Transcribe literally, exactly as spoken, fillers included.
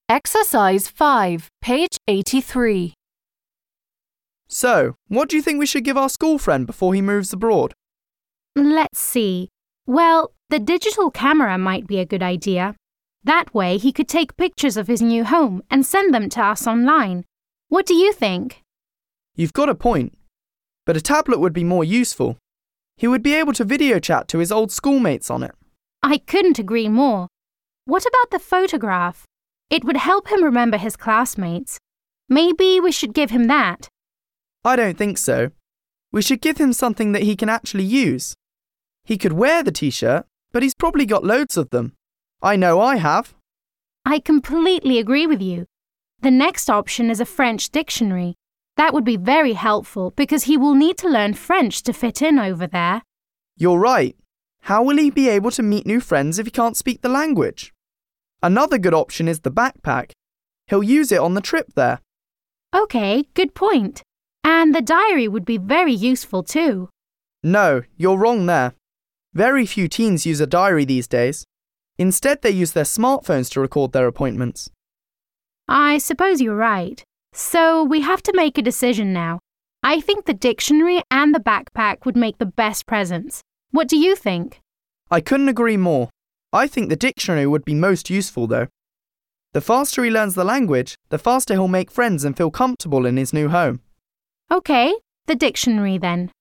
Exercise five, page eighty-three. So, what do you think we should give our school friend before he moves abroad? Let's see. Well, the digital camera might be a good idea. That way he could take pictures of his new home and send them to us online. What do you think? You've got a point. But a tablet would be more useful. He would be able to video chat to his old schoolmates on it. I couldn't agree more. What about the photograph? It would help him remember his classmates. Maybe we should give him that. I don't think so. We should give him something that he can actually use. He could wear the t-shirt, but he's probably got loads of them. I know I have. I completely agree with you. The next option is a French dictionary. That would be very helpful because he will need to learn French to fit in over there. You're right. How will he be able to meet new friends if he can't speak the language? Another good option is the backpack. He'll use it on the trip there. Okay, good point. And the diary would be very useful too. No, you're wrong there. Very few teens use a diary these days. Instead, they use their smartphones to record their appointments. I suppose you're right. So we have to make a decision now. I think the dictionary and the backpack would make the best presents. What do you think? I couldn't agree more. I think the dictionary would be most useful though. The faster he learns the language, the faster he'll make friends and feel comfortable in his new home. Okay, the dictionary then.